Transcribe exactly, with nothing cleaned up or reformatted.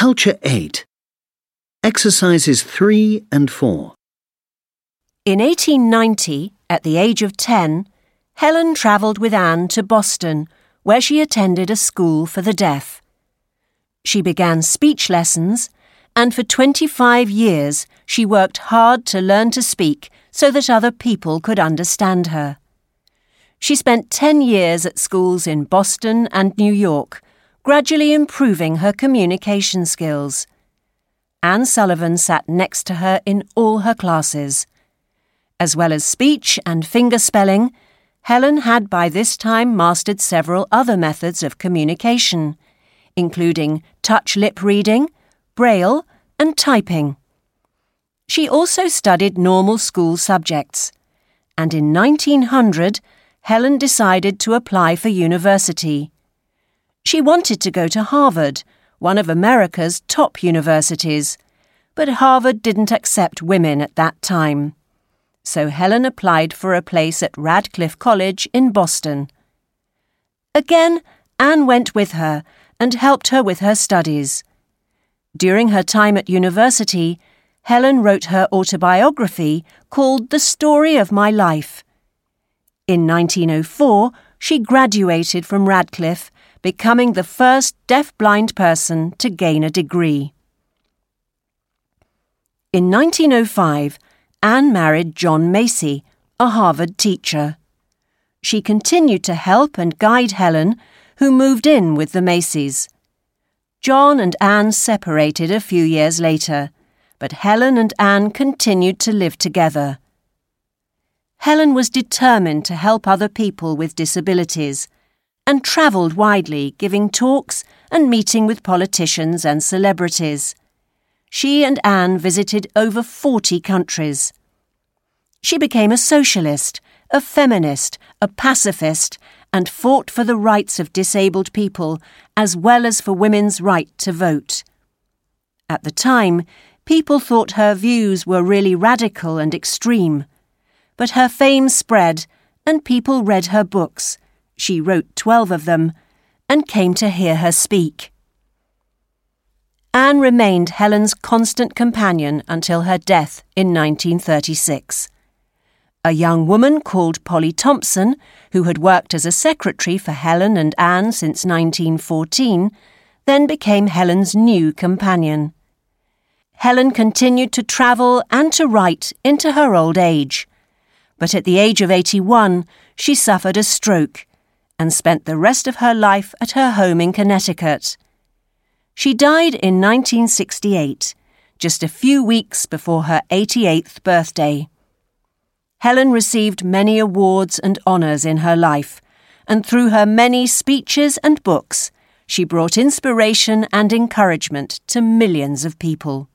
Culture eight. Exercises three and four. In eighteen ninety, at the age of ten, Helen travelled with Anne to Boston, where she attended a school for the deaf. She began speech lessons, and for twenty-five years she worked hard to learn to speak so that other people could understand her. She spent ten years at schools in Boston and New York, gradually improving her communication skills. Anne Sullivan sat next to her in all her classes. As well as speech and finger spelling, Helen had by this time mastered several other methods of communication, including touch lip reading, braille, and typing. She also studied normal school subjects, and in nineteen hundred, Helen decided to apply for university. She wanted to go to Harvard, one of America's top universities, but Harvard didn't accept women at that time. So Helen applied for a place at Radcliffe College in Boston. Again, Anne went with her and helped her with her studies. During her time at university, Helen wrote her autobiography called The Story of My Life. In nineteen oh four, she graduated from Radcliffe, becoming the first deaf-blind person to gain a degree. In nineteen oh five, Anne married John Macy, a Harvard teacher. She continued to help and guide Helen, who moved in with the Macys. John and Anne separated a few years later, but Helen and Anne continued to live together. Helen was determined to help other people with disabilities and travelled widely, giving talks and meeting with politicians and celebrities. She and Anne visited over forty countries. She became a socialist, a feminist, a pacifist, and fought for the rights of disabled people as well as for women's right to vote. At the time, people thought her views were really radical and extreme. But her fame spread, and people read her books. She wrote twelve of them, and came to hear her speak. Anne remained Helen's constant companion until her death in nineteen thirty-six. A young woman called Polly Thompson, who had worked as a secretary for Helen and Anne since nineteen fourteen, then became Helen's new companion. Helen continued to travel and to write into her old age. But at the age of eighty-one, she suffered a stroke and spent the rest of her life at her home in Connecticut. She died in nineteen sixty-eight, just a few weeks before her eighty-eighth birthday. Helen received many awards and honours in her life, and through her many speeches and books, she brought inspiration and encouragement to millions of people.